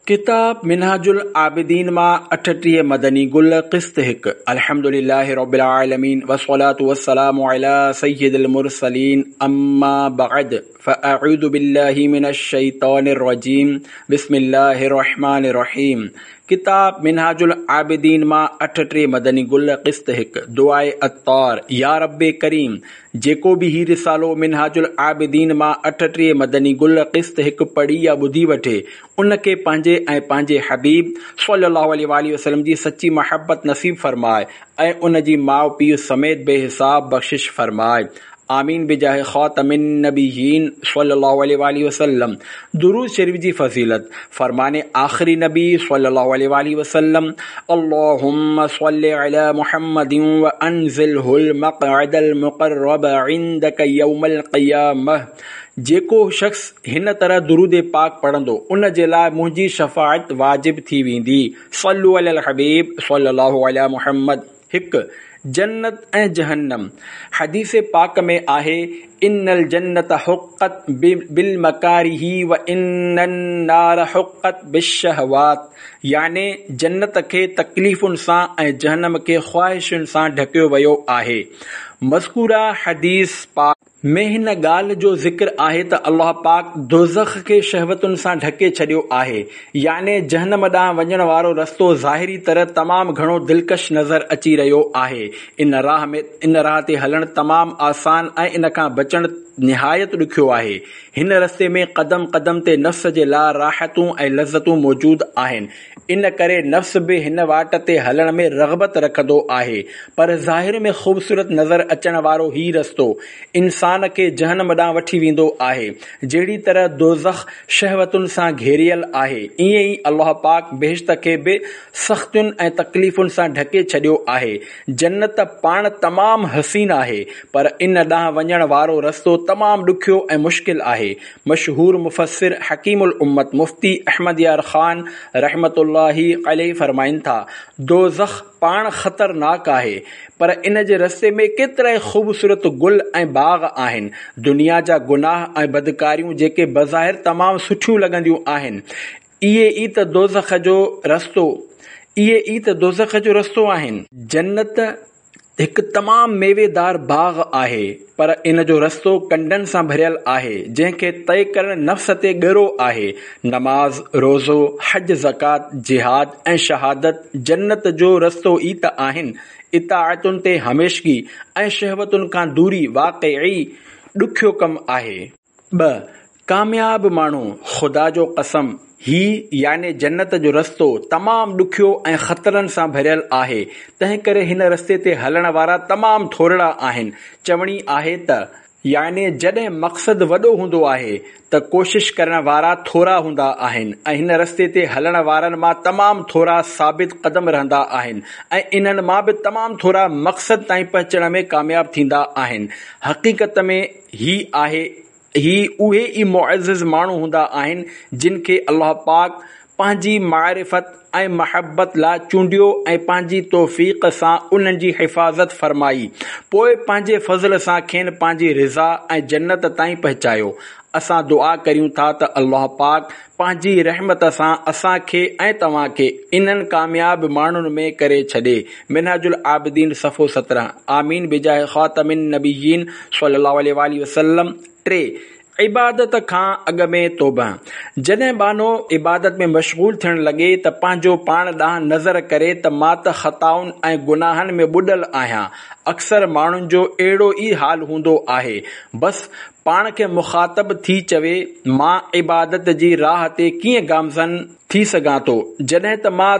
किताब मिनहाजुल आबिदीन मां 38 मदनी गुल क़िस्त 1। अल्हम्दुलिल्लाहि रब्बिल आलमीन वस्सलातु वस्सलामु अला सय्यिदिल मुरसलीन अम्मा बअद फ़अऊज़ु बिल्लाहि मिनश शैतानिर रजीम बिस्मिल्लाहिर रहमानिर रहीम। किताब मिनहाजुल आबिदीन मां 38 मदनी गुल क़िस्त 1। दुआए अत्तार। या रब्बे करीम, जेको भी ही रिसालो मिनहाजुल आबिदीन मां 38 मदनी गुल क़िस्त 1 पढ़ी या ॿुधी वठे, उनखे पंहिंजे ऐं पंहिंजे हबीब सल्लल्लाहु अलैहि वसल्लम जी सच्ची मोहब्बत नसीब फरमाए ऐं उन जी माउ पीउ समेत बेहिसाब बख़्शिश फरमाए। आमीन बिजाह ख़ातमिन नबिय्यीन सल्लल्लाहु अलैहि वसल्लम। दुरूद शरीफ जी फजीलत। फरमाने आखिरी नबी सल्लल्लाहु अलैहि वसल्लम, अल्लाहुम्मा सल्लि अला मुहम्मदिन व अनज़िलहुल मक़अदल मुक़र्रब इंदक यौमल क़ियामह। जेको शख्स हिन तरह दुरूद पाक पढ़ंदो, उन जे लाइ मुंहिंजी शफ़ाअत वाजिब थी वेंदी। सल्लु अलल हबीब सल्लल्लाहु अला मुहम्मद। 1। जन्नत ऐं जहन्नम। हदीस पाक में आहे, इन्नल जन्नत हुक्कत बिल मकारिही व इन्नन नार हुक्कत बिश्शहवात। याने जन्नत खे तकलीफ़ुनि सां ऐं जहन्नम खे ख़्वाहिशुनि सां ढकियो वियो आहे। मज़कूरा हदीस पाक में हिन ॻाल्हि जो ज़िक्र आहे त अल्लाह पाक दोज़ख खे शहवतुनि सां ढके छॾियो आहे। याने जहन्नम ॾांहुं वञण वारो रस्तो ज़ाहिरी तरह तमामु घणो दिलकश नज़र अची रहियो आहे। इन राह ते हलणु तमामु आसान ऐं इन खां बचणु निहायत ॾुखियो आहे। हिन रस्ते में क़दम क़दम ते नफ़्स जे लाइ राहतूं ऐं लज़तूं मौजूद आहिनि। इन करे नफ़्स बि हिन वाट ते हलण में रग़बत रखंदो आहे। पर ज़ाहिर में ख़ूबसूरत नज़र अचण वारो ही रस्तो इंसान खे जहन्नम ॾांहुं वठी वेंदो आहे। जहिड़ी तरह दोज़ख शहवतुनि सां घेरियल आहे, ईअं ई अल्लाह पाक बेहिश्त खे बि सख़्तियुनि ऐं तकलीफ़ुनि सां ढके छॾियो आहे। जन्नत पाण तमामु हसीन आहे, पर इन ॾांहुं वञण वारो रस्तो तमामु ॾुखियो ऐं मुश्किल आहे। मशहूर मुफ़स्सिर हकीमुल उम्मत मुफ्ती अहमद यार ख़ान रहमतुल्लाहि अलैहि फरमाइनि था, दोज़ख पाण ख़तरनाक आहे, पर इन जे रस्ते में केतिरा ई ख़ूबसूरत गुल ऐं बाग़ आहिनि। दुनिया जा गुनाह ऐं बदकारियूं जेके बज़ाहिर तमामु सुठियूं लॻंदियूं आहिनि, इहे ई त दोज़ख जो रस्तो आहिनि। जन्नत हिकु तमामु मेवेदार बाग़ आहे, पर इन जो रस्तो कंडनि सां भरियल आहे, जंहिंखे तय करण नफ़्स ते ॻरो आहे। नमाज़, रोज़ो, हज, ज़कात, जिहाद ऐं शहादत जन्नत जो रस्तो ई त आहिनि। इताअतुनि ते हमेशगी ऐं शहवतुनि खां दूरी वाक़ई ॾुखियो कमु आहे। 2। कामयाब माण्हू। ख़ुदा जो कसम, ही याने जन्नत जो रस्तो तमामु ॾुखियो ऐं ख़तरनि सां भरियल आहे। तंहिं करे हिन रस्ते ते हलण वारा तमामु थोरा आहिनि। चवणी आहे त याने जॾहिं मक़सदु वॾो हूंदो आहे त कोशिश करण वारा थोरा हूंदा आहिनि, ऐं हिन रस्ते ते हलण वारनि मां तमामु थोरा साबित क़दम रहंदा आहिनि, ऐं इन्हनि मां बि तमामु थोरा मक़सद ताईं पहुचण में कामयाब थींदा आहिनि। हक़ीक़त में ही उहे ई मुअज़्ज़िज़ माण्हू हूंदा आहिनि जिन खे अल्लाह पाक पंहिंजी मारिफत ऐं महबत लाइ चूंडियो ऐं पंहिंजी तौफ़ीक़ सां उन्हनि जी हिफ़ाज़त फरमाई, पोइ पंहिंजे फज़ल सां खेनि पंहिंजी रिज़ा ऐं जन्नत ताईं पहुचायो। असां दुआ करियूं था त अल्लाह पाक पंहिंजी रहमत सां असांखे ऐं तव्हांखे इन्हनि कामयाब माण्हुनि में करे छॾे। मिनहाजुल आबिदीन सफ़ो 17। आमीन बिजाह ख़ातमिन नबिय्यीन सल्लल्लाहु अलैहि वसल्लम। 3। इबादत खां अॻु में तौबा। जॾहिं बानो इबादत में मशगूल थियण लॻे त पंहिंजो पाण ॾांहुं नज़र करे त मां त ख़ताउनि ऐं गुनाहनि में ॿुॾल आहियां। अक्सर माण्हुनि जो अहिड़ो ई हाल हूंदो आहे। बस पाण खे मुख़ातब थी चवे, मां इबादत जी राह ते कीअं गामज़न थी सघां थो, जॾहिं त मां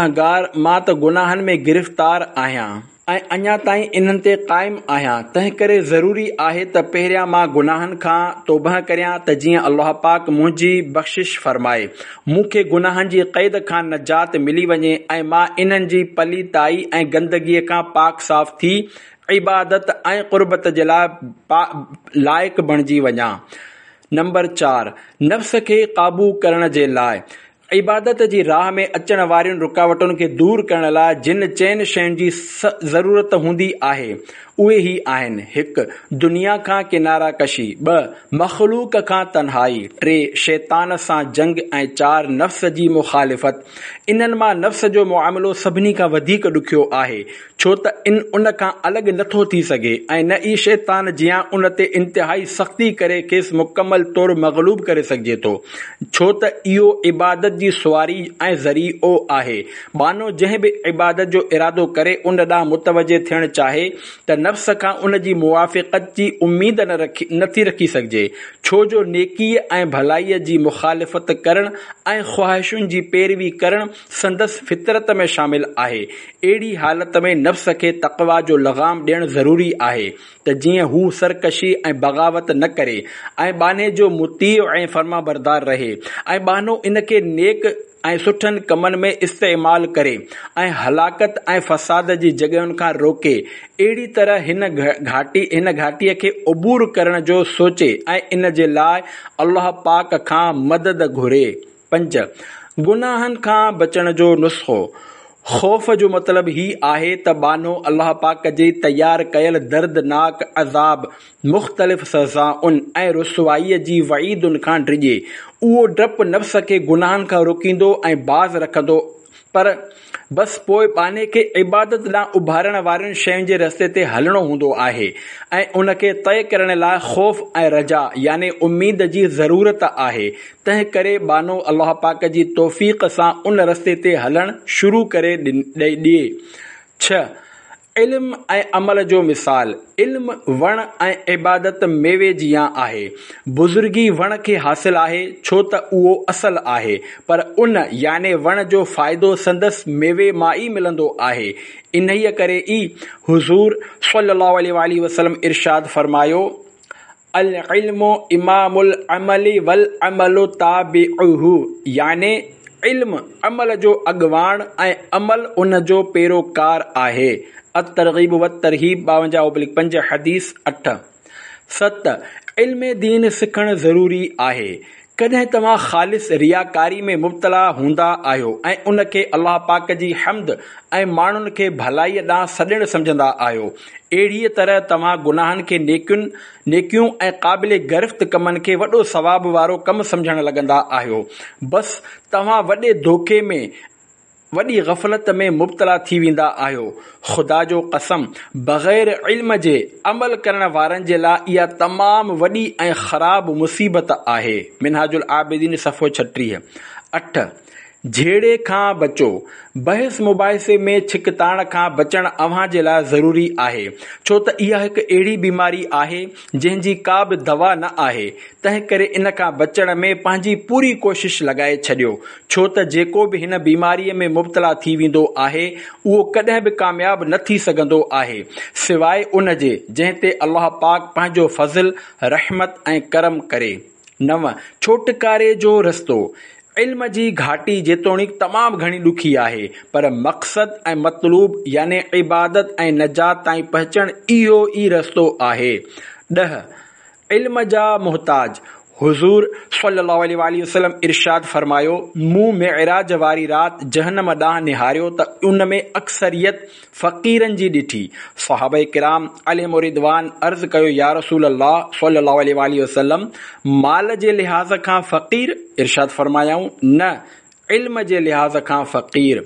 त गुनाहनि में गिरफ़्तार आहियां ऐं अञा ताईं इन्हनि ते क़ाइमु आहियां। तंहिं करे ज़रूरी आहे त पहिरियां मां गुनाहनि खां तौबा करियां त जीअं अल्लाह पाक मुंहिंजी बख़्शिश फरमाए, मूंखे गुनाहनि जी क़ैद खां नजात मिली वञे ऐं मां इन्हनि जी पलीताई ऐं गंदगीअ खां पाक साफ़ थी इबादत ऐं क़ुर्बत जे लाइ लाइक़ बणिजी वञा। नंबर 4। नफ़्स खे क़ाबू करण जे लाइ। इबादत जी राह में अचण वारियुनि रुकावटुनि खे दूर करण लाइ जिन चइनि शयुनि जी ज़रूरत हूंदी आहे, उहे ई आहिनि: 1 दुनिया खां किनारा कशी, 2 मख़लूक खां तन्हाई, 3 शैतान सां जंग ऐं 4 नफ़्स जी मुखालिफ़त। इन्हनि मां नफ़्स जो मुआमिलो सभिनी खां वधीक ॾुखियो आहे, छो त उन खां अलॻि नथो थी सघे ऐं न ई शैतान जियां उन ते इंतिहाई सख़्ती करे खेसि मुकमल तौरु मग़लूब करे सघिजे थो, छो त इहो इबादत जी सुवारी ऐं ज़रीओ आहे। बानो जंहिं बि इबादत जो इरादो करे उन ॾांहुं मुतवजे थियणु चाहे त नफ़्स खां उन जी मुवाफ़िक़त जी उम्मीद नथी रखी सघिजे, छो जो नेकीअ ऐं भलाईअ जी मुखालिफ़त करणु ऐं ख़्वाहिशुनि जी पैरवी करणु संदसि फितरत में शामिल आहे। अहिड़ी हालत में नफ़्स खे तक़वा जो लॻाम ॾियणु ज़रूरी आहे त जीअं हू सरकशी ऐं बग़ावत न करे ऐं बाने जो मुतीअ ऐं फर्माबरदार रहे ऐं बानो इन खे नेक ऐं सुठनि कमनि में इस्तेमाल करे ऐं हलाकत ऐं फ़साद जी जॻहियुनि खां रोके। अहिड़ी तरह हिन घाटीअ खे उबूर करण जो सोचे ऐं इन जे लाइ अल्लाह पाक खां मदद घुरे। 5 गुनाहनि खां बचण जो नुस्ख़ो। ख़ौफ़ जो मतिलबु ही आहे त बानो अल्लाह पाक जे तयार कयल दर्दनाक अज़ाब, मुख़्तलिफ़ सज़ाउनि ऐं रुसवाईअ जी वईदुनि खां डिॼे। उहो डपु नफ़्स खे गुनाहनि खां रोकींदो ऐं बाज़ रखंदो, पर बसि पोइ बाने खे इबादत ॾांहुं उभारण वारनि शयुनि जे रस्ते ते हलणो हूंदो आहे ऐं उन खे तय करण लाइ ख़ौफ़ ऐं रजा याने उम्मीद जी ज़रूरत आहे। तंहिं करे बानो अल्लाह पाक जी तौफ़ीक़ सां उन रस्ते ते हलणु शुरू करे ॾिए। 6 इल्म ऐं अमल जो मिसाल। इल्म वण ऐं इबादत मेवे जियां आहे। बुज़ुर्गी वण खे हासिल आहे छो त उहो असल आहे, पर उन याने वण जो फ़ाइदो संदसि मेवे मां ई मिलंदो आहे। इन्हीअ करे ई हुज़ूर सल्लल्लाहु अलैहि वसल्लम इरशाद फरमायो, अल इल्मु इमामुल अमली वल अमलु ताबिउहु, याने इल्म अमल जो अॻवान ऐं अमल उन जो पैरोकार आहे। अत-तरग़ीब व तरहीब 52/5 हदीस 8। 7 इल्म दीन सिखणु ज़रूरी आहे। कॾहिं तव्हां ख़ालिस रियाकारी में मुब्तला हूंदा आहियो ऐं उन खे अल्लाह पाक जी हम्द ऐं माण्हुनि खे भलाईअ ॾांहुं सॾणु सम्झंदा आहियो, अहिड़ीअ तरह तव्हां गुनाहनि खे नेकियूं ऐं क़ाबिल गिरफ़्त कमनि खे वॾो सवाब वारो कमु सम्झणु लॻंदा आहियो। बसि तव्हां वॾे धोखे में, वॾी ग़फ़लत में मुब्तला थी वेंदा आहियो। ख़ुदा जो कसम, बग़ैर इल्म जे अमल करण वारनि जे लाइ इहा तमामु वॾी ऐं ख़राब मुसीबत आहे। मिनहाजुल आबिदीन सफ़ो 36। 8 झेड़े खां बचो। बहस मुबाहिसे में छिकताण खां बचणु अव्हां जे लाइ ज़रूरी आहे, छो त इहा हिकु अहिड़ी बीमारी आहे जंहिंजी का बि दवा न आहे। तंहिं करे इन खां बचण में पंहिंजी पूरी कोशिश लॻाए छॾियो, छो त जेको बि हिन बीमारीअ में मुब्तला थी वेंदो आहे उहो कॾहिं बि कामयाब न थी सघंदो आहे, सवाइ उन जे जंहिं ते अल्लाह पाक पंहिंजो फज़ल, रहमत ऐं करम करे। 9 छोटकारे जो रस्तो। इल्म जी घाटी जेतोणीकि तमामु घणी ॾुखी आहे, पर मक़सद ऐं मतलूब याने इबादत ऐं नजात ताईं पहुचणु इहो ई रस्तो आहे। 10 इल्म जा मुहताज। हुज़ूर सल्लल्लाहु अलैहि वसल्लम इरशाद फरमायो, मूं मिअराज वारी राति जहन्नम ॾांहुं निहारियो त उन में अक्सरियत फ़क़ीरनि जी ॾिठी। सहाबा किराम अलैहिम रिदवान अर्ज़ कयो, या रसूल अल्लाह सल्लल्लाहु अलैहि वसल्लम, माल जे लिहाज़ खां फ़क़ीर? इरशाद फरमायाऊं, न, इल्म जे लिहाज़ खां फ़क़ीर।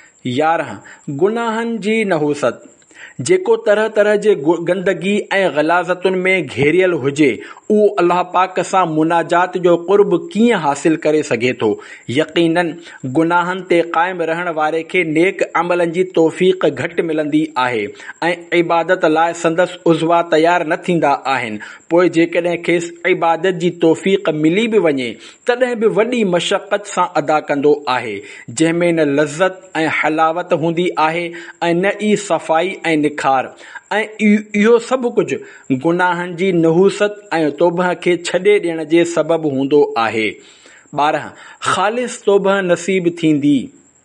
11 गुनाहनि जी नहूसत। जेको तरह तरह जे गंदगी ऐं ग़लाज़तुनि में घेरियल हुजे, उहो अल्लाह पाक सां मुनाजात जो क़ुर्ब कीअं हासिल करे सघे थो? यक़ीनन गुनाहनि ते क़ाइम रहण वारे खे नेक अमलनि जी तौफ़ीक़ घटि मिलंदी आहे ऐं इबादत लाइ संदसि उज़वा तयार न थींदा आहिनि। पोइ जेकॾहिं खेसि इबादत जी तौफ़ीक़ मिली बि वञे तॾहिं बि वॾी मशक़त सां अदा कंदो आहे, जंहिंमें न लज़्ज़त ऐं हलावत हूंदी आहे ऐं न ई सफ़ाई ऐं निखार, ऐं इहो सभु कुझु गुनाहनि जी नहूसत ऐं तौबह खे छॾे ॾियण जे सबबु हूंदो आहे। 12 ख़ालिस तौबह नसीब थींदी।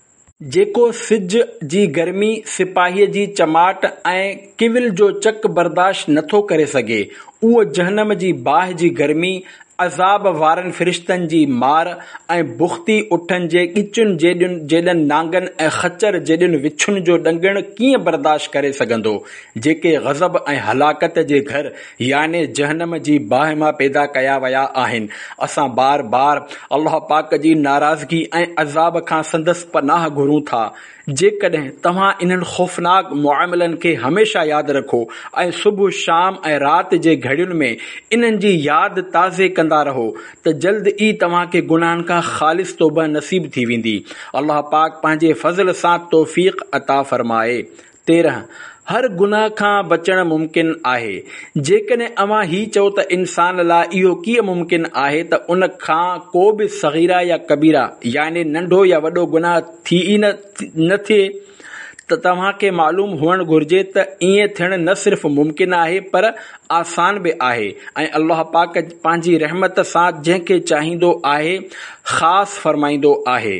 जेको सिज जी गर्मी, सिपाहीअ जी चमाट ऐं किविल जो चक बर्दाश्त नथो करे सघे, उहो जहन्नम जी बाहि जी गर्मी अज़ाब वारनि फ़रिश्तनि जी मार ऐं बुख़्ती उठनि जे ॻिचुनि जेॾनि नांगनि ऐं खच्चर जेॾियुनि विछुनि जो ॾंगण कीअं बर्दाश्त करे सघंदो, जेके ग़ज़ब ऐं हलाकत जे घर याने जहन्नम जी बाहि मां पैदा कया विया आहिनि। असां बार बार अल्लाह पाक जी नाराज़गी ऐं अज़ाब खां संदसि पनाह घुरूं था। जेकॾहिं तव्हां इन्हनि ख़ौफ़नाक मुआमलनि खे हमेशा यादि रखो ऐं सुबुह शाम ऐं राति जे घड़ियुनि में इन्हनि जी यादि ताज़े कंदा रहो त जल्द ई तव्हांखे गुनाहनि खां ख़ालिस तौबह नसीब थी वेंदी। अल्लाह पाक पंहिंजे फज़ल सां तौफ़ीक़ अता फ़रमाए। 13 हर गुनाह खां बचण मुमकिन आहे। जेकॾहिं अव्हां ही चओ त इंसान लाइ इहो कीअं मुमकिन आहे त उन खां को बि सग़ीरा या कबीरा यानी नंढो या वॾो गुनाह थी ई न थिए, त तव्हांखे मालूम हुअणु घुर्जे त ईअं थियणु न सिर्फ़ मुमकिन आहे पर आसान बि आहे ऐं अल्लाह पाक पंहिंजी रहमत सां जंहिंखे चाहींदो आहे ख़ासि फ़रमाईंदो आहे।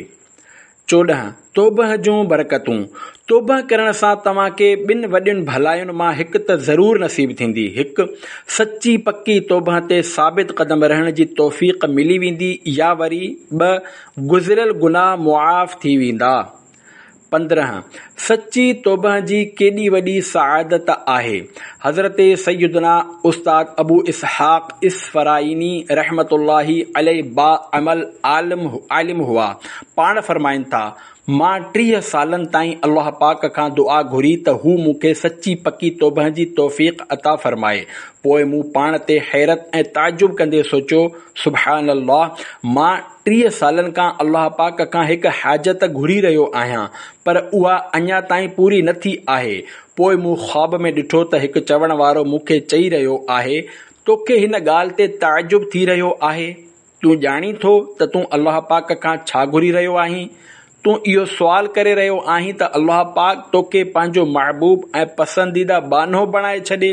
14 तौबह जूं बरकतूं। तौबह करण सां तव्हांखे ॿिनि वॾियुनि भलायुनि मां हिकु त ज़रूर नसीब थींदी। हिकु, सची पक्की तौबह ते साबित कदम रहण जी तौफ़ीक़ मिली वेंदी या वरी ॿ, गुज़िरियल गुनाह मुआफ़ थी वेंदा। 15 सच्ची तौबह जी केॾी वॾी सआदत आहे। हज़रत सैयदना उस्ताद अबू इसहाक़ इसफराइनी रहमतुल्लाही अलैहि बाअमल आलिम हुआ। पाण फरमाइनि था, मां 30 सालनि ताईं अल्लाह पाक खां दुआ घुरी त हू मूंखे सची पकी तौबह जी तौफ़ीक़ अता फ़रमाए। पोइ मूं पाण ते हैरत ऐं ताजुब कंदे सोचियो, सुभान अल्लाह, मां 30 सालनि खां अल्लाह पाक खां हिकु हाजत घुरी रहियो आहियां पर उहा अञा ताईं पूरी न थी आहे। पोइ मूं ख़्वाब में ॾिठो त हिकु चवण वारो मूंखे चई रहियो आहे, तोखे हिन ॻाल्हि ते ताजुब थी रहियो आहे? तूं ॼाणी थो त तूं अल्लाह पाक खां छा घुरी रहियो आहीं? तूं इहो सुवाल करे रहियो आहीं त अल्लाह पाक तोखे पंहिंजो महबूब ऐं पसंदीदा बानो बणाए छॾे।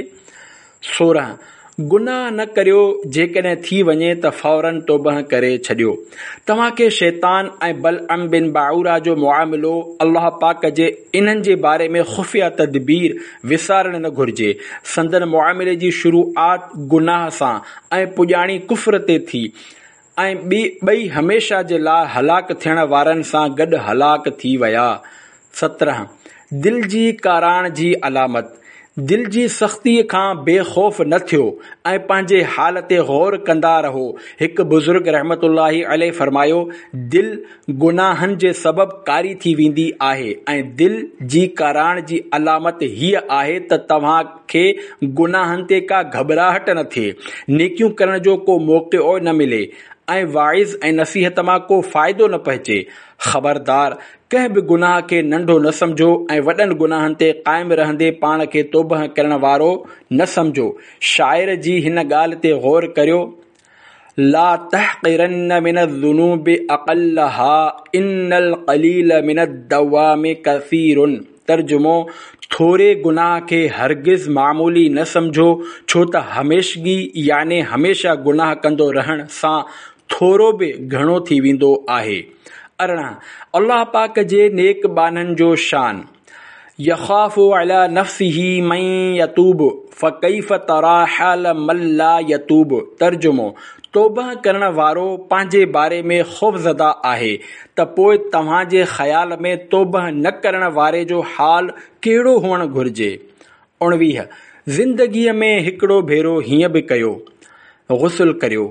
16 गुनाह न करियो, जेकॾहिं थी वञे त फौरन तौबह करे छॾियो। तव्हांखे शैतान ऐं बलअम बिन बाउरा जो मुआमिलो अल्लाह पाक जे इन्हनि जे बारे में खुफ़िया तदबीर विसारणु न घुर्जे। संदन मुआमिले जी शुरूआत गुनाह सां ऐं पुॼाणी कुफ्र ते थी ऐं ॿई हमेशा जे लाइ हलाक थियण वारनि सां गॾु हलाक थी विया। 17 दिल जी काराण जी अलामत। दिल जी सख़्तीअ खां बेखौफ़ न थियो ऐं पंहिंजे हाल ते गौर कंदा रहो। हिकु बुज़ुर्ग रहमतुल्लाही अलैहि फरमायो, दिल गुनाहनि जे सबबु कारी थी वेंदी आहे ऐं दिल जी काराण जी अलामत हीअ आहे त तव्हांखे गुनाहनि ते का घबराहट न थिए, नेकियूं करण जो को मौक़ो न मिले ऐं वाइज़ ऐं नसीहत मां को फ़ाइदो न पहुचे। ख़बरदार, कंहिं बि गुनाह खे नंढो न समझो ऐं वॾनि गुनाहनि ते क़ाइम रहंदे पाण खे तौबह करण वारो न समझो। शाइर जी हिन ॻाल्हि ते गौर करियो, ला तहक़िरन्न मिनज़्ज़ुनूबि अक़ल्लहा इन्नल क़लील मिनद्दवामि कसीरुन। तर्जुमो, थोरे गुनाह खे हरगिज़ मामूली न समझो, छो त हमेशगी याने हमेशा गुनाह कंदो रहण सां थोरो बि घणो थी वेंदो आहे। 18 अल्लाह पाक जे नेक बाननि जो शान। यख़ाफ़ु अला नफ़्सिही मन यतूब फ़कैफ़ तरा हाल मन ला यतूब। तर्जुमो, तौबह करण वारो पंहिंजे बारे में ख़ौफ़ज़दा आहे त पोइ तव्हांजे ख़्याल में तौबह न करण वारे जो हाल कहिड़ो हुअणु घुर्जे। 19 ज़िंदगीअ में हिकिड़ो भेरो हीअं बि कयो, गुस्ल करियो,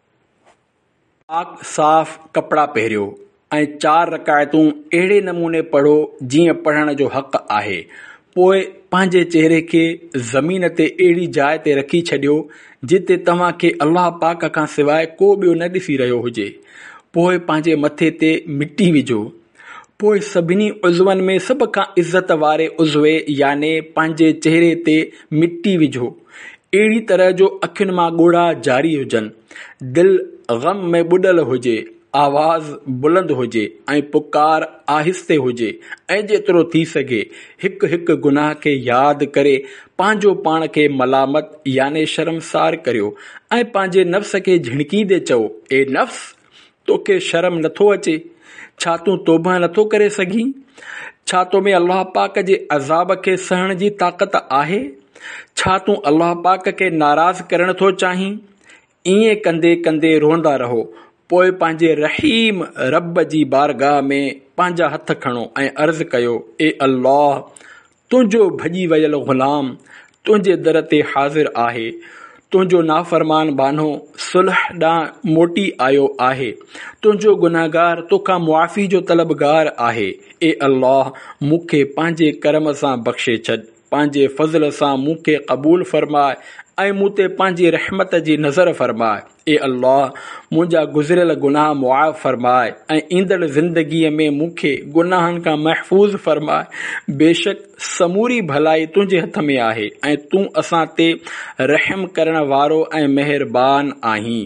पाक साफ़ कपड़ा पहिरियो ऐं 4 रकायतूं अहिड़े नमूने पढ़ो जीअं पढ़ण जो हक़ आहे। पोइ पंहिंजे चेहरे खे ज़मीन ते अहिड़ी जाइ ते रखी छॾियो जिते तव्हांखे अल्लाह पाक खां सवाइ को ॿियो न ॾिसी रहियो हुजे। पोइ पंहिंजे मथे ते मिटी विझो। पोइ सभिनी उज़वनि में सभ खां इज़त वारे उज़वे याने पंहिंजे चेहरे ते मिटी विझो, अहिड़ी तरह जो अखियुनि मां ॻोढ़ा जारी हुजनि, दिल ग़म में ॿुॾल हुजे, आवाज़ बुलंद हुजे ऐं पुकार आहिस्ते हुजे ऐं जेतिरो थी सघे हिकु हिकु गुनाह खे यादि करे पंहिंजो पाण खे मलामत याने शर्मसार करियो ऐं पंहिंजे नफ़्स खे झिणकींदे चओ, ए नफ़्स, तोखे शर्म नथो अचे? छा तूं तौबह नथो करे सघीं? छा तो में अल्लाह पाक जे अज़ाब खे सहण जी ताक़त आहे? छा तूं अल्लाह पाक खे नाराज़ करण थो चाहीं? ईअं कंदे कंदे रोंदा रहो। पोइ पंहिंजे रहीम रब जी बारगाह में पंहिंजा हथ खणो ऐं अर्ज़ कयो, ए अल्लाह, तुंहिंजो भॼी वयल ग़ुलाम तुंहिंजे दर ते हाज़िर आहे। तुंहिंजो नाफ़रमान बानो सुलह ॾांहुं मोटी आयो आहे। तुंहिंजो गुनाहगार तोखां मुआफ़ी जो तलबगार आहे। ए अल्लाह, मूंखे पंहिंजे करम सां बख़्शे छॾ, पंहिंजे फज़ल सां मूंखे क़बूल फ़रमाए ऐं मूं ते पंहिंजी रहमत जी नज़र फ़रमाए। ए अल्लाह, मुंहिंजा गुज़िरियल गुनाह मुआफ़ फ़रमाए ऐं ईंदड़ ज़िंदगीअ में मूंखे गुनाहनि खां महफ़ूज़ फ़रमाए। बेशक समूरी भलाई तुंहिंजे हथ में आहे ऐं तूं असां ते रहम करण वारो ऐं मेहरबान आहीं।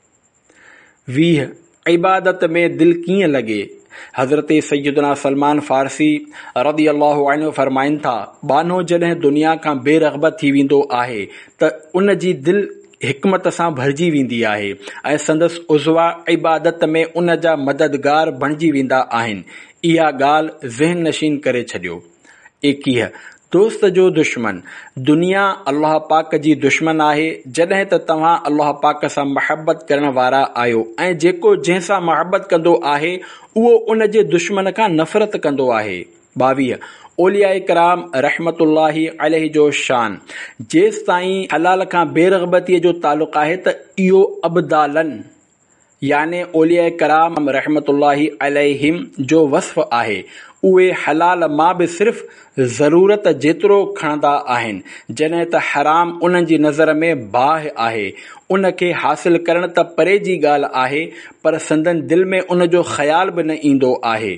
20. इबादत में दिल कीअं लॻे। हज़रत सैयदना सलमान फ़ारसी रज़ियल्लाहु अन्हु फरमाइनि था, बानो जॾहिं दुनिया खां बेरग़बत थी वेंदो आहे त उन जी दिल हिकमत सां भरिजी वेंदी आहे ऐं संदसि उज़वा इबादत में उन जा मददगार बणिजी वेंदा आहिनि। इहा ॻाल्हि ज़हन नशीन करे छॾियो। 21. दोस्त जो दुश्मन। दुनिया अल्लाह पाक जी दुश्मन आहे जॾहिं त तव्हां अल्लाह पाक सां महबत करण वारा आहियो ऐं जेको जंहिंसां महबत कंदो आहे उहो उन जे दुश्मन खां नफ़रत कंदो आहे। 22. औलिया कराम रहमतुल्लाहि अलैहि जो शान। जेसि ताईं हलाल खां बेरग़बतीअ जो तालुक़ आहे त इहो अबदालन याने औलिया कराम रहमतुल्लाहि अलैहिम जो वस्फ़ आहे। उहे हलाल मां बि सिर्फ़ ज़रूरत जेतिरो खणंदा आहिनि, जॾहिं त हराम उन्हनि जी नज़र में बाहि आहे। उन खे हासिल करण त परे जी ॻाल्हि आहे, पर संदन दिल में उन जो ख़्याल बि न ईंदो आहे।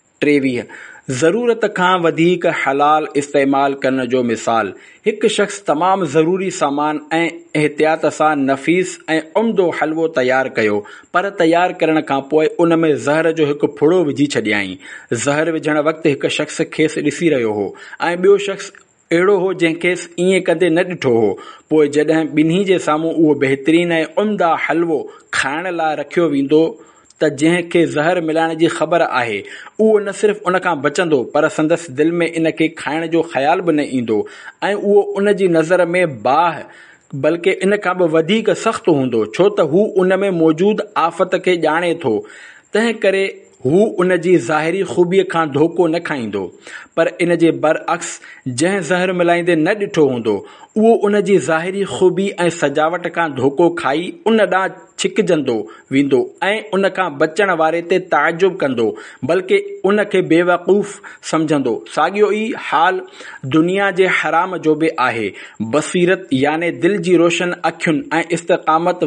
23. ज़रूरत खां वधीक हलाल इस्तेमाल करण जो मिसाल। हिकु शख़्स तमामु ज़रूरी सामान ऐं एहतियात सां नफ़ीस ऐं उम्दो हलवो तयारु कयो, पर तयारु करण खां पोइ उन में ज़हर जो हिकु फुड़ो विझी छॾियईं। ज़हर विझण वक़्तु हिकु शख़्स खेसि ॾिसी रहियो हो ऐं ॿियो शख़्स अहिड़ो हो जंहिंखेसि ईअं कंदे न ॾिठो हो। पोइ जॾहिं ॿिन्ही जे साम्हूं उहो बहितरीन ऐं उम्दा हलवो खाइण लाइ रखियो वेंदो त जंहिंखे ज़हर मिलाइण जी ख़बर आहे, उहो न सिर्फ़ उन खां बचंदो, पर संदसि दिल में इन खे खाइण जो ख़्याल बि न ईंदो ऐं उहो उन जी नज़र में बाहि बल्कि इन खां बि वधीक सख़्तु हूंदो, छो त हू उन में मौजूदु आफ़त खे ॼाणे थो। तंहिं करे हू उन जी ज़ाहिरी ख़ूबीअ खां धोखो न खाईंदो, पर इन जे बरअक्स जंहिं ज़हर मिलाईंदे न ॾिठो हूंदो, उहो उन जी ज़ाहिरी ख़ूबी ऐं सजावट खां धोखो खाई उन ॾांहुं छिकजंदो वेंदो ऐं उन खां बचण वारे ते ताजुब कंदो, बल्कि उन खे बेवकूफ़ समझंदो। साॻियो ई हाल दुनिया जे हराम जो बि आहे। बसीरत याने दिल जी रोशन अखियुनि ऐं इस्तिक़ामत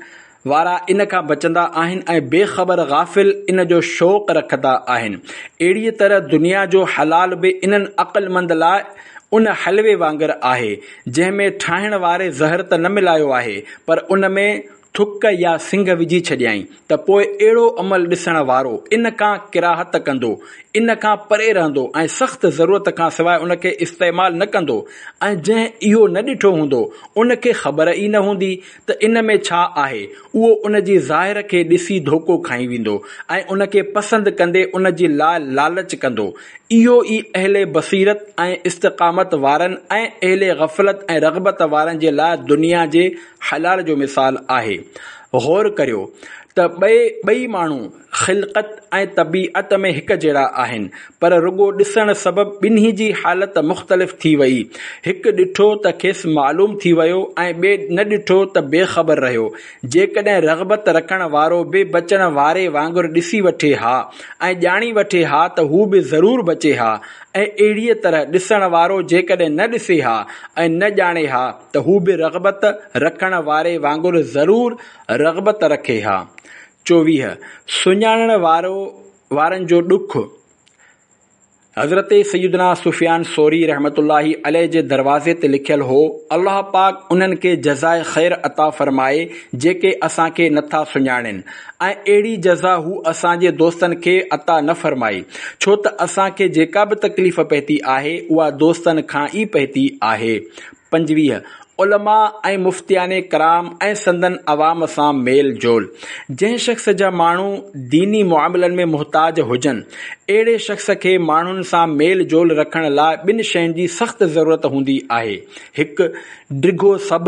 वारा इन खां बचंदा आहिनि ऐं बेख़बर गाफ़िल इन जो शौक़ रखंदा आहिनि। अहिड़ीअ तरह दुनिया जो हलाल बि इन्हनि अक़लमंद लाइ उन हलवे वांगुरु आहे जंहिं में ठाहिण वारे ज़हर त न मिलायो आहे, पर उन में थुक या सिंग विझी छॾियईं त पोइ अहिड़ो अमल ॾिसण वारो इन खां किराहत कंदो, इन खां परे रहंदो ऐं सख़्त ज़रूरत खां सवाइ उन खे इस्तेमाल न कंदो। ऐं जंहिं इहो न ॾिठो हूंदो, उन खे ख़बर ई न हूंदी त इन में छा आहे, उहो उन जी ज़ाहिर खे ॾिसी धोखो खाई वेंदो ऐं उन खे पसंदि कंदे उन जी लालच कंदो। इहो ई अहले बसीरत ऐं इस्तिक़ामत वारनि ऐं अहले ग़फ़लत ऐं रग़बत वारनि जे लाइ दुनिया जे हलाल जो मिसाल आहे। गौर करियो त ॿई माण्हू ख़िलक़त ऐं तबीअत में हिक जहिड़ा आहिनि, पर रुगो ॾिसण सबबि ॿिन्ही जी हालत मुख़्तलिफ़ थी वई। हिकु ॾिठो त खेसि मालूम थी वियो ऐं ॿिए न ॾिठो त बेख़बर रहियो। जेकॾहिं रग़बत रखण वारो बि बचण वारे वांगुरु ॾिसी वठे हा ऐं ॼाणी वठे हा त हू बि ज़रूरु बचे हा, ऐं अहिड़ीअ तरह ॾिसण वारो जेकॾहिं न ॾिसे हा ऐं न ॼाणे हा त हू बि रग़बत रखण वारे वांगुरु ज़रूरु रग़बत रखे हा। 24. सुञाणण वारनि जो ॾुख। हज़रत सैयदना सुफ़ियान सौरी रहमतुल्लाहि अलैहि जे दरवाज़े ते लिखियल हो, अल्लाह पाक उन्हनि खे जज़ाए ख़ैर अता फ़रमाए जेके असांखे नथा सुञाणनि, ऐं अहिड़ी जज़ा हू असांजे दोस्तनि खे अता न फ़रमाई, छो त असांखे जेका बि तकलीफ़ पहुती आहे उहा दोस्तनि खां ई पहुती आहे। 25. उलमा ऐं मुफ्तियाने कराम ऐं संदन अवाम सां मेल जोल। जंहिं शख़्स जा माण्हू दीनी मुआमलनि में मुहताज हुजनि, अहिड़े शख़्स खे माण्हुनि सां मेल जोल रखण लाइ ॿिनि शयुनि जी सख़्त ज़रूरत हूंदी आहे। हिकु, डिघो सब्र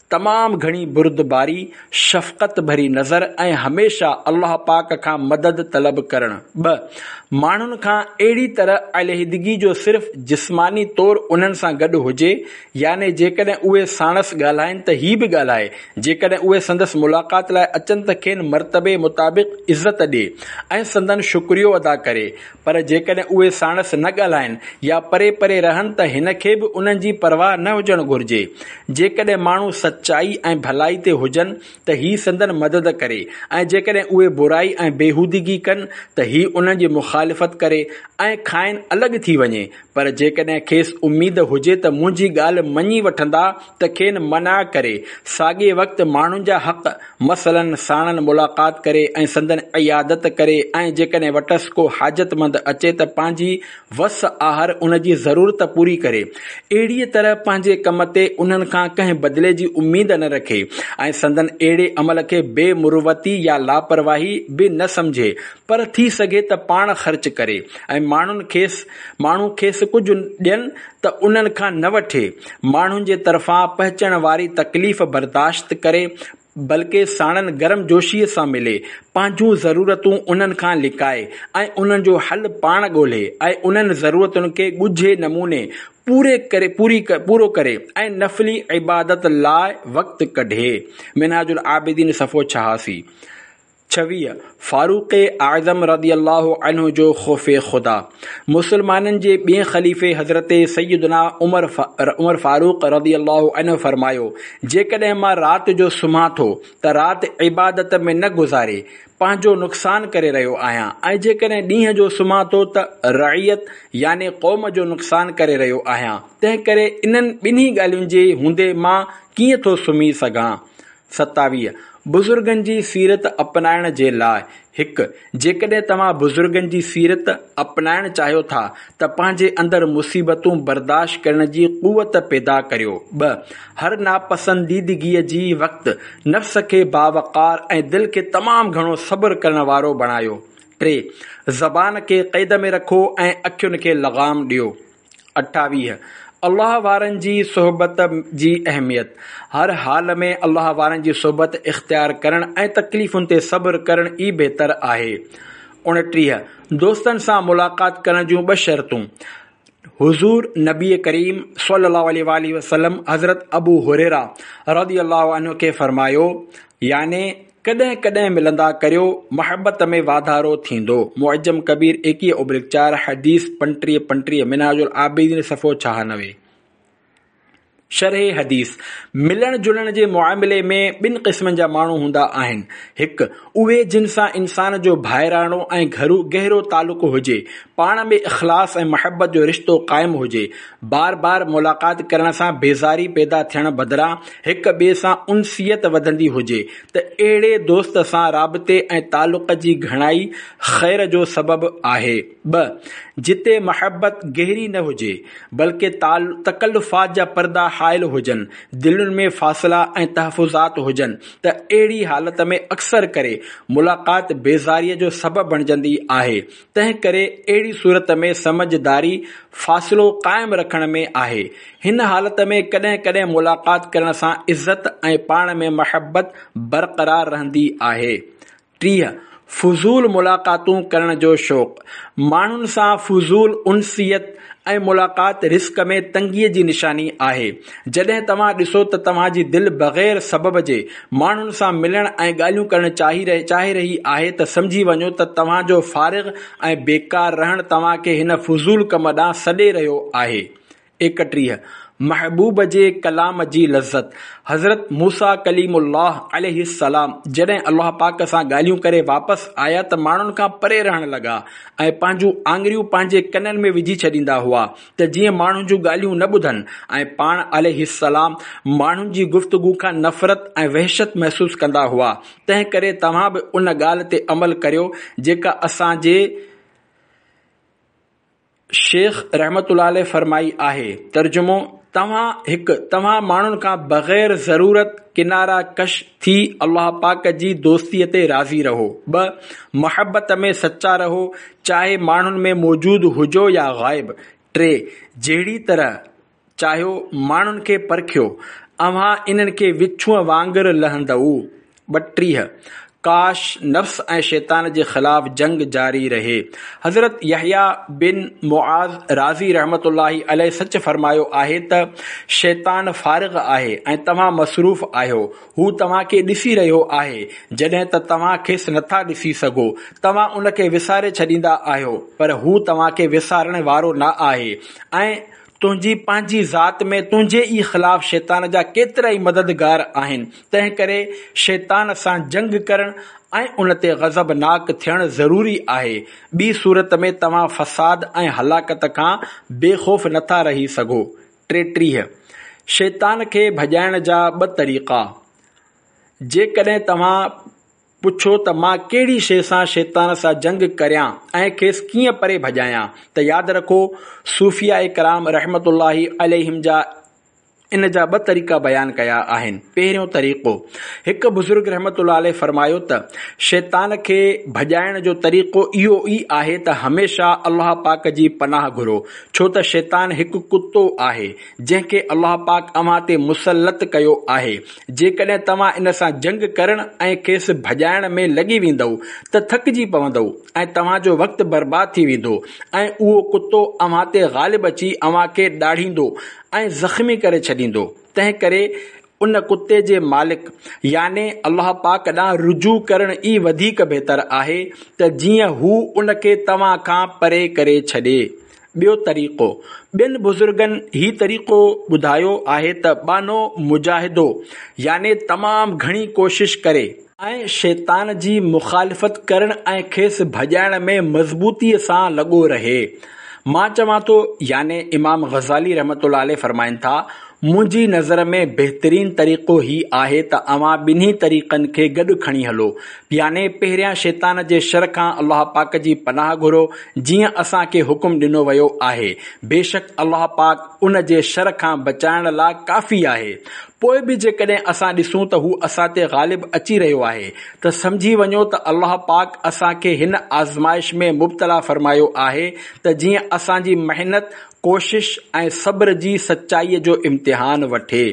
तमाम घणी बुर्दबारी, शफ़क़त भरी नज़र ऐं हमेशा अल्लाह पाक खां मदद तलब करण। 2 माण्हुनि खां अहिड़ी तरह अलहदगी जो सिर्फ़ जिस्मानी तौर उन्हनि सां गॾु हुजे, यानी जेकॾहिं उहे साणस ॻाल्हाइनि त ही बि ॻाल्हाए, जेकॾहिं उहे संदसि मुलाक़ात लाइ अचनि त खेनि मर्तबे मुताबिक़ इज़त ॾिए ऐं संदन शुक्रियो अदा करे। पर जेकॾहिं उहे साणस न ॻाल्हाइनि या परे परे रहनि त हिन खे बि उन्हनि जी परवाह न हुजणु घुरिजे। जेकॾहिं माण्हू सचाई ऐं भलाई ते हुजनि त ही संदन मदद करे, ऐं जेकॾहिं उहे बुराई ऐं बेहूदगी कनि त ही उन्हनि जी मुखालिफ़त करे ऐं खाइनि अलॻि थी वञे। पर जेकॾहिं खेसि उमीद हुजे त मुंहिंजी ॻाल्हि मञी वठंदा त खेनि मना करे। साॻिए वक़्तु माण्हुनि जा हक़, मसलन साणनि मुलाक़ात करे ऐं संदन इयादत करे, ऐं जेकॾहिं वटसि को हाजतमंद अचे त पंहिंजी वस आहर उन जी ज़रूरत पूरी करे। अहिड़ीअ तरह पंहिंजे कम ते उन्हनि खां कंहिं बदिले जी उमीद न रखे ऐं संदन अहिड़े अमल खे बेमुरवती या लापरवाही बि न समझे, पर थी सघे त पाण ख़र्च करे ऐं माण्हू खेसि कुझु ॾियनि त उन्हनि खां न वठे। माण्हुनि जे तरफ़ां पहुचण वारी तकलीफ़ बर्दाश्त करे, बल्कि साणनि गरम जोशीअ सां मिले, पंहिंजूं ज़रूरतूं उन्हनि खां लिकाए ऐं उन्हनि जो हल पाण ॻोल्हे ऐं उन्हनि ज़रूरतुनि खे ॻुझे नमूने पूरो करे ऐं नफ़ली इबादत लाइ वक़्तु कढे। मिनहाजुल आबिदीन सफ़ो 86। 26 फारूक़ आज़म रज़ियल्लाहु अन्हु जो ख़ौफ़े ख़ुदा। मुसलमाननि जे ॿिए ख़लीफ़े हज़रत सैयदना उमर फारूक़ रज़ियल्लाहु अन्हु फरमायो, जेकॾहिं मां राति जो सुम्हां थो त राति इबादत में न गुज़ारे पंहिंजो नुक़सान करे रहियो आहियां, ऐं जेकॾहिं ॾींहं जो सुम्हां थो त रइयत यानी क़ौम जो नुक़सान करे रहियो आहियां। तंहिं करे इन्हनि ॿिन्ही ॻाल्हियुनि जे हूंदे मां कीअं थो सुम्ही सघां। 27 बुज़ुर्गनि जी सीरत अपनाइण जे लाइ। 1 जेकॾहिं तव्हां बुज़ुर्गनि जी सीरत अपनाइण चाहियो था त पंहिंजे अंदरि मुसीबतूं बर्दाश्त करण जी क़ुवत पैदा करियो। 2 हर नापसंदीदगीअ जी वक़्तु नफ़्स खे बावक़ार ऐं दिलि खे तमामु घणो सब्र करण वारो बणायो। 3 ज़बान खे क़ैद में रखो ऐं अखियुनि खे लगाम ॾियो। 28 अल्लाह वारनि जी सोहबत जी अहमियत। हर हाल में अल्लाह वारनि जी सोहबत इख़्तियार करण ऐं तकलीफ़ुनि ते सब्र करण ई बहितर आहे। 29 दोस्तनि सां मुलाक़ात करण जूं 2 शर्तूं। हुज़ूर नबी करीम सल्लल्लाहु अलैहि वसल्लम हज़रत अबू हुरैरा रज़ियल्लाहु अन्हु खे फरमायो, याने कॾहिं कॾहिं मिलंदा करियो, मोहब्बत में वाधारो थींदो। मुअज्जम कबीर 21/4 हदीस 35 मिनहाजुल आबिदीन सफ़ो 96। शरह हदीस। मिलण जुलण जे मुआमिले में 2 क़िस्मनि जा माण्हू हूंदा आहिनि। 1 उहे जिन सां इंसान जो भाइराणो ऐं गहरो तालुक़ हुजे, पाण में इख़लास ऐं मोहब्बत जो रिश्तो क़ाइमु हुजे। बार बार मुलाक़ात करण सां बेज़ारी पैदा थियण बदिरां हिक ॿिए सां उनसियत वधंदी हुजे त अहिड़े दोस्त सां राबिते ऐं तालुक़ जी घणाई ख़ैर जो सबबु आहे। 2 जिते मोहब्बत गहरी न हुजे, बल्कि तकल्लुफ़ात जा पर्दा हाइल हुजनि, दिलुनि में फ़ासिला ऐं तहफ़ुज़ात हुजनि, त अहिड़ी हालत में अक्सर करे मुलाक़ात बेज़ारीअ जो सबबु बणिजंदी आहे। तंहिं करे अहिड़ी सूरत में समझदारी फ़ासिलो क़ाइमु रखण में आहे। हिन हालत में कॾहिं कॾहिं मुलाक़ात करण सां इज़त ऐं पाण में मोहब्बत बरक़रार रहंदी आहे। 30 फुज़ूल मुलाक़ातूं करण जो शौक़। माण्हुनि सां फुज़ूल उनसियत ऐं मुलाक़ात रिस्क में तंगीअ जी निशानी आहे। जॾहिं तव्हां ॾिसो त तव्हांजी दिलि बग़ैर सबब जे माण्हुनि सां मिलण ऐं ॻाल्हियूं करण चाहे रही आहे त समझी वञो त तव्हांजो फ़ारिग़ ऐं बेकार रहणु तव्हांखे हिन फुज़ूल कम ॾांहुं सॾे रहियो आहे। 31 महबूब जे कलाम जी लज़्ज़त। हज़रत मूसा कलीमुल्लाह अलैहिस्सलाम जॾहिं अल्लाह पाक सां ॻाल्हियूं करे वापसि आया त माण्हुनि खां परे रहण लॻा ऐं पंहिंजूं आङुरियूं पंहिंजे कननि में विझी छॾींदा हुआ त जीअं माण्हुनि जूं ॻाल्हियूं न ॿुधनि, ऐं पाण अलैहिस्सलाम माण्हुनि जी गुफ़्तगू खां नफ़रत ऐं वहशत महसूस कंदा हुआ। तंहिं करे तव्हां बि उन ॻाल्हि ते अमल करियो जेका असांजे शेख रहमतुल्लाह अलैह फरमाई आहे। तर्जुमो तव्हां माण्हुनि खां बग़ैर ज़रूरत किनारा कश थी अल्लाह पाक जी दोस्तीअ ते राज़ी रहो। 2 मोहब्बत में सच्चा रहो, चाहे माण्हुनि में मौजूद हुजो या ग़ाइब। 3 जहिड़ी तरह चाहियो माण्हुनि खे परखियो अव्हां इन्हनि खे विछूअ वांगुरु लहंदव। 32 काश नफ्स ऐं शैतान जे ख़िलाफ़ जंग जारी रहे। हज़रत यहया बिन मुआज़ राज़ी रहमतुल्लाहि अलैहि सच फरमायो आहे त शैतान फारिग़ आहे ऐं तव्हां मसरूफ़ आहियो। हू तव्हां खे ॾिसी रहियो आहे जॾहिं त तव्हां खेसि नथा ॾिसी सघो। तव्हां उन खे विसारे छॾींदा आहियो पर हू तव्हां खे विसारण वारो न आहे। ऐं तुंहिंजी पंहिंजी ज़ात में तुंहिंजे ई ख़िलाफ़ शैतान जा केतिरा ई मददगार आहिनि। तंहिं करे शैतान सां जंग करणु ऐं उन ते ग़ज़बनाक थियणु ज़रूरी आहे। ॿी सूरत में तव्हां फ़साद ऐं हलाकत खां बेखौफ़ नथा रही सघो। 33 शैतान खे भॼाइण जा 2 तरीक़ा। जेकॾहिं तव्हां पुछो त मां कहिड़ी शइ सां शैतान सां जंग करियां ऐं खेसि कीअं परे भॼायां, त यादि रखो सूफ़िया कराम रहमतुल्लाहि अलैहिम जा इन जा 2 तरीक़ा बयान कया आहिनि। पहिरियों तरीक़ो, हिकु बुज़ुर्ग रहमतुल्लाह अलैहि फरमायो त शैतान खे भॼाइण जो तरीक़ो इहो ई आहे त हमेशा अल्लाह पाक जी पनाह घुरो, छो त शैतान हिकु कुतो आहे जंहिंखे अल्लाह पाक अव्हां ते मुसलत कयो आहे। जेकॾहिं तव्हां इन सां जंग करण ऐं खेसि भॼाइण में लॻी वेंदव त थकिजी पवंदव ऐं तव्हांजो वक़्तु बर्बाद थी वेंदो ऐं उहो कुतो अव्हां ते ग़ालिब अची अव्हां खे ॾाढ़ींदो ऐं ज़ख़्मी करे छॾींदो। तंहिं करे उन कुते जे मालिक याने अल्लाह पाक ॾांहुं रुजू करण ई वधीक बहितर आहे त जीअं हू उन खे तव्हां खां परे करे छॾे। ॿियो तरीक़ो, ॿियनि बुज़ुर्गनि ही तरीक़ो ॿुधायो आहे त बानो मुजाहिदो याने तमामु घणी कोशिश करे ऐं शैतान जी मुखालिफ़त करण ऐं खेसि भॼाइण में मज़बूतीअ सां लॻो रहे। मां चवां थो याने इमाम ग़ज़ाली रहमतुल्लाह अलैहि फरमाइनि था, मुंहिंजी नज़र में बहितरीन तरीक़ो ही आहे त अव्हां ॿिन्ही तरीक़नि खे गॾु खणी हलो। याने पहिरियां शैतान जे शर खां अल्लाह पाक जी पनाह घुरो जीअं असां खे हुकुम ॾिनो वियो आहे। बेशक अल्लाह पाक उन जे शर खां बचाइण लाइ काफ़ी आहे। पोइ बि जेकॾहिं असां ॾिसूं त हू असां ते ग़ालिब अची रहियो आहे त समझी वञो त अल्लाह पाक असां खे हिन आज़माइश में मुब्तला फरमायो आहे त जीअं असांजी मेहनत, कोशिश ऐं सब्र जी सचाईअ जो इम्तिहान वठे।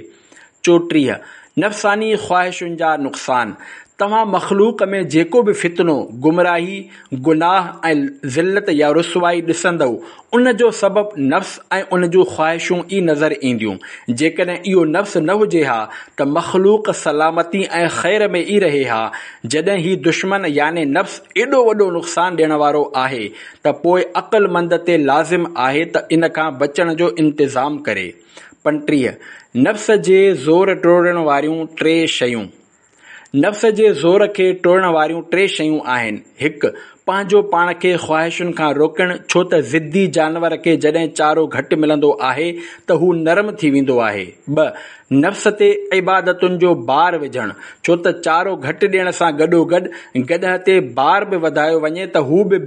34 नफ़सानी ख़्वाहिशुनि जा नुक़सान। तव्हां मख़लूक़ में जेको बि फितनो, गुमराही, गुनाह ऐं ज़िल्लत या रुसवाई ॾिसंदव उन जो सबबु नफ़्स ऐं उन जूं ख़्वाहिशूं ई नज़र ईंदियूं। जेकॾहिं इहो नफ़्स न हुजे हा त मख़लूक़ सलामती ऐं ख़ैर में ई रहे हा। जॾहिं ही दुश्मन याने नफ़्स एॾो वॾो नुक़सान ॾियण वारो आहे त पोइ अक़लमंद ते लाज़िम आहे त इन खां बचण जो इंतज़ाम करे। 35 नफ़्स जे ज़ोर टोड़ण वारियूं 3 शयूं। नफ़्स जे ज़ोर खे टोड़ण वारियूं 3 शयूं आहिनि। 1 पंहिंजो पाण खे ख़्वाहिशुनि खां रोकणु, छो त ज़िद्दी जानवर खे जॾहिं चारो घटि मिलंदो आहे त हू नरम थी वेंदो आहे। 2 नफ़्स ते इबादतुनि जो बार विझणु, छो त चारो घटि ॾियण सां गॾोगॾु गॾह ते बार बि वधायो वञे त हू बि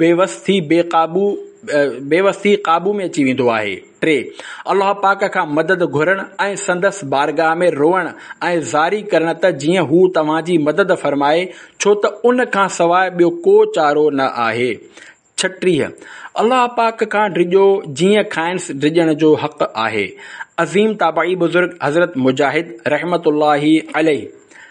बेवस थी क़ाबू में अची वेंदो आहे। 3 अल्लाह पाक खां मदद घुरणु ऐं संदसि बारगाह में रोअणु ऐं ज़ारी करणु त जीअं हू तव्हांजी मदद फरमाए, छो त उन खां सवाइ ॿियो को चारो न आहे। 36 अल्लाह पाक खां डिॼो जीअं खाइन्स डिॼण जो हक़ आहे। अज़ीम ताबई बुज़ुर्ग हज़रत मुजाहिद रहमतुल्लाहि अलैहि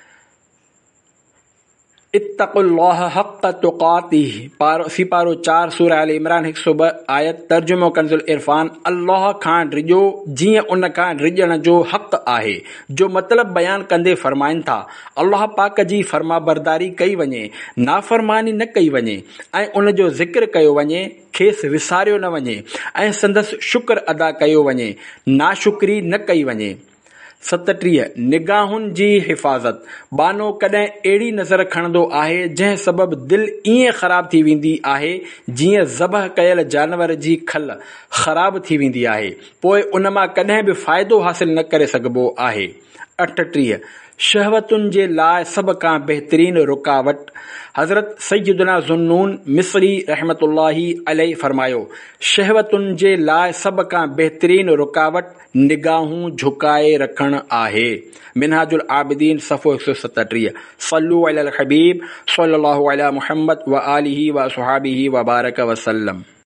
इत्तक़ुल्लाह हक़्क़ तुक़ातिह सिपारो 4 सूरह आल इमरान 102 आयत तर्जुमो कंज़ुल इरफान। अल्लाह खां डिॼो जीअं उन खां डिॼण जो हक़ आहे जो मतिलब बयान कंदे फरमाइनि था अल्लाह पाक जी फर्माबरदारी कई वञे, नाफरमानी न कई वञे ऐं उन जो ज़िक्र कयो वञे, खेसि विसारियो न वञे ऐं संदसि शुक्र अदा कयो वञे, नाशुक्री न कई वञे। 37 निगाहुनि जी हिफ़ाज़त। बानो कॾहिं अहिड़ी नज़र खणंदो आहे जंहिं सबबु दिलि ईअं ख़राब थी वेंदी आहे जीअं ज़बह कयल जानवर जी खल ख़राब थी वेंदी आहे, पोइ उन मां कॾहिं बि फ़ाइदो हासिल न करे सघिबो आहे। 38 शहवतुनि जे लाइ सभ खां बहितरीन रुकावट। हज़रत सैयदना ज़ुन्नून मिस्री रहमतुल्लाहि अलैहि फरमायो, शहवतुनि जे लाइ सभ खां बहितरीन रुकावट निगाहूं झुकाए रखणु आहे। मिनहाजुल आबिदीन सफ़ो 137। सल्लू अलल हबीब सल्लल्लाहु अला मुहम्मद व आलिहि व असहाबिहि व बारक वसल्लम।